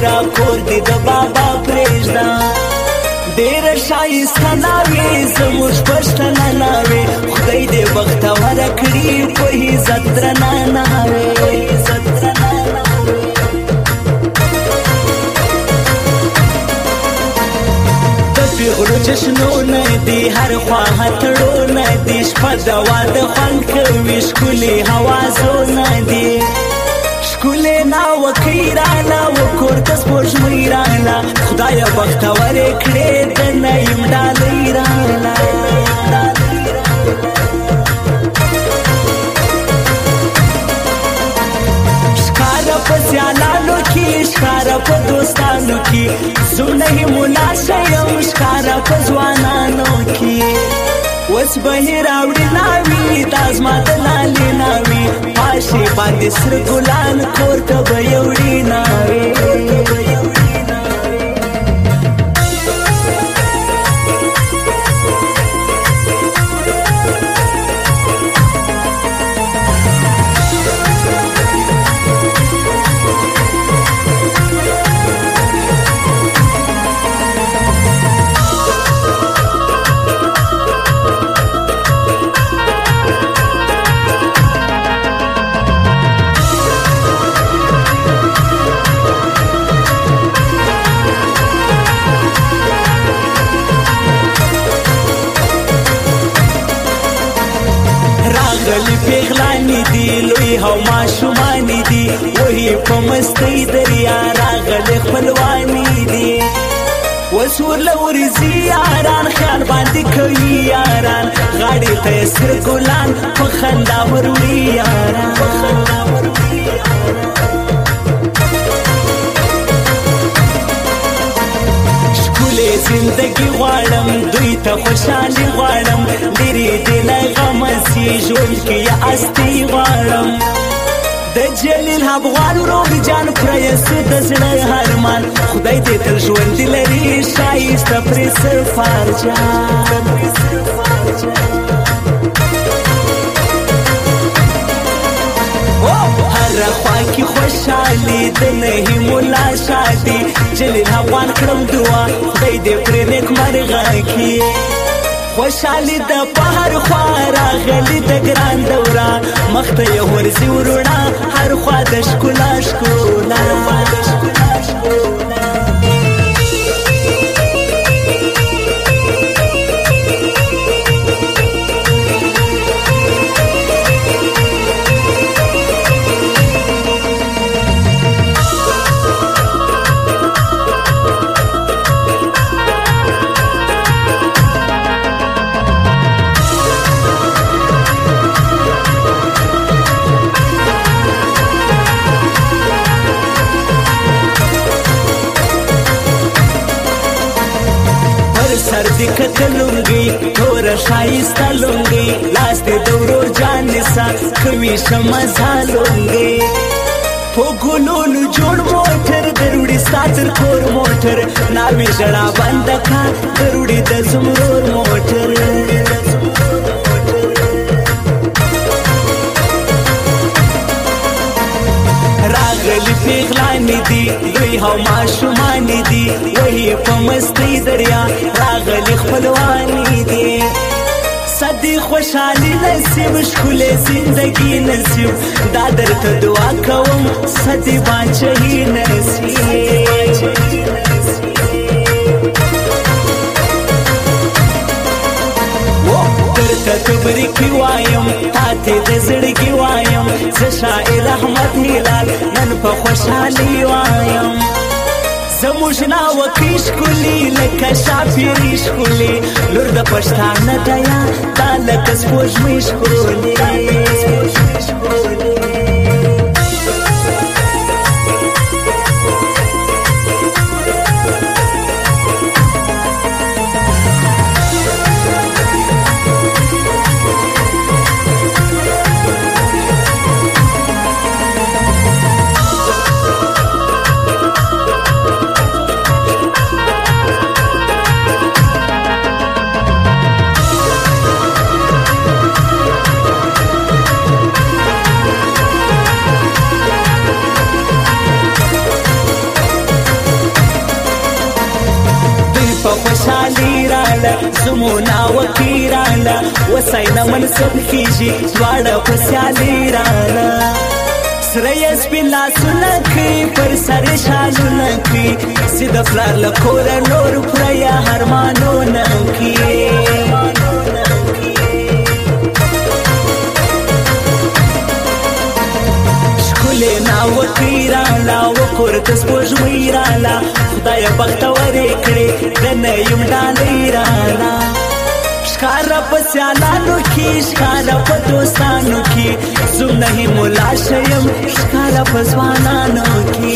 مورا کور دی د بابا پرېږده ډېر ښایسته ناوې زموږ پښتنه ناوې خدای دې بختوره کړي په عزت درنه ناوې پیغلو جشنونه دي هر خوا هتړونه دي شپه د واده خوند کوي ښکلي هوازونه دي ښکلې ناوکۍ راله وکور ته سپوږمۍ راله خدایه بختورې کړې د نعیم ډالۍ راله ښکاره په سیالانو کې ښکاره په دوستانو کې زړونه یې ملا شیم ښکاره په ځوانانو کې اوس به یې راوړي ناوي دا زما د لالې ناوي پاشي باندې سره ګلان کور ته به یې وړي ناوي راغلی پیغلانی دی لوی او ماشومانی دی وهی په مستۍ دریا راغلی خپلوانی دی اوس ورله ورځي یاران خیال باندې کوي یاران غاړې ته یې سره ګلان په خندا وروړي یاران زندگی غواړم دوی ته خوشحالي غواړم لرې دې له غمه سي ژوند کې یې استي غواړم د جلیل افغان روغ جان پرېسو د زړه هرمان خدای دې تل ژوندي لري ښایسته پرې سفر جان هر خوا کې خوشحالي د نعیم الله شادي جلیل افغان کړم دعا خدای دې پرې نیکمرغه کړي خوشحالي د په هر خوا راغلي د ګران دوره مخ ته یې ورځي وروڼه هر خوا د ښکلا ښکلا سر دی کتلونگی تورا شایستا لونگی لاس دی دورور جان نسا کمی شمزالونگی پو گلولو جوڑ موٹر دروڑی ساتر کور موٹر ناوی جڑا بندکا دروڑی دزمرور موٹر راغلی پیغلانی دی لوی او ماشومانی دی وهی په مستۍ دریا راغلی خپلوانی دی صدی خوشحالی نصیب ښکلې زندگی نصیب دا درته دعا کوم صدی باچهی نصیب درته خبرې کې وایم تاته د زړګي وایم زه شاعر احمد هلال نن په خوشحالي وایم زموږ ناوکۍ ښکلي لکه شاپیري ښکلي لور د پښتانه ده یا دا لکه سپوږمۍ ښکلي خوشحالي راله زمونا وکی راله وساینا منصب کیږي دواړه په سیالي راله سره یې سپین لاسونه کوي پر سر یې شالونه کوي سیده پلار له کوره نور پوره ارمانونه کوي ښکلې ناوکۍ راله وکور ته سپوږمۍ راله خدایه بختورې کړې د نیم ډالۍ راله ښکاره په سیالانو کې ښکاره په دوستانو کې زوم نه ملا شیم ښکاره په ځوانانو کې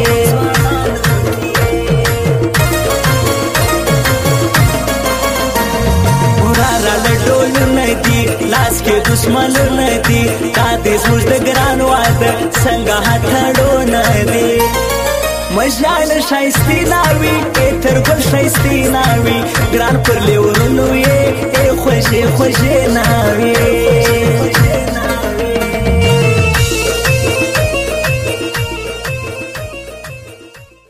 وراره له ډولونه دي لاس کې دشمنونه دي دا دې زموږ د ګران واده څنګه هتړونه دي مژاله ښایستې ناوي تر ګل ښایستې ناوي ګران پر لیورونو یې خوږې خوږې ناوي